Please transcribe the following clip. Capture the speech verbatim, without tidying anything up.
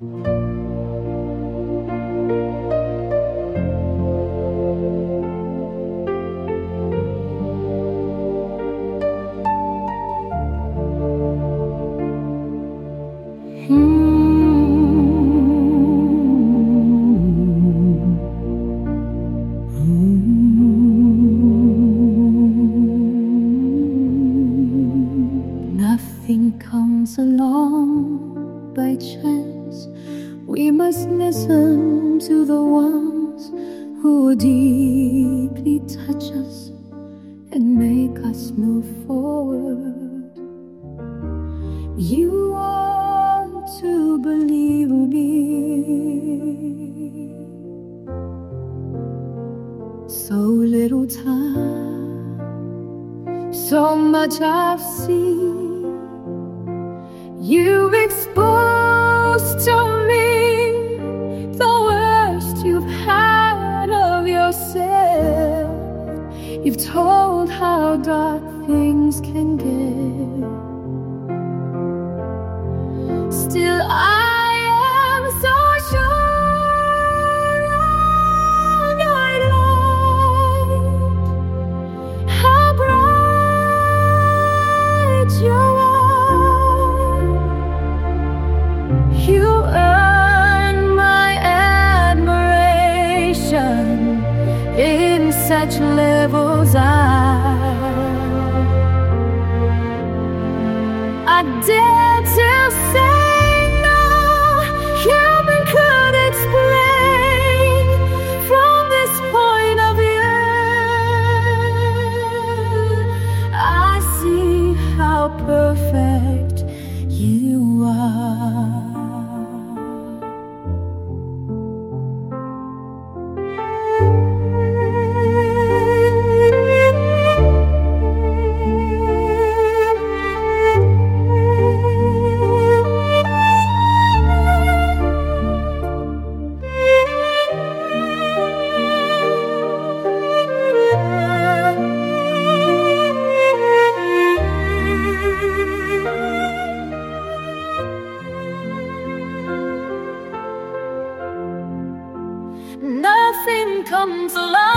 Nothing comes along by chance. We must listen to the ones who deeply touch us and make us move forward. You want to believe me, so little time, so much I've seen. You exposed to me the worst you've had of yourself. You've told how dark things can get. Still I am so sure of your light, how bright you are. You earn my admiration in such levels I I dare to say no, human could explain from this point of view. I see how perfect you are. Nothing comes along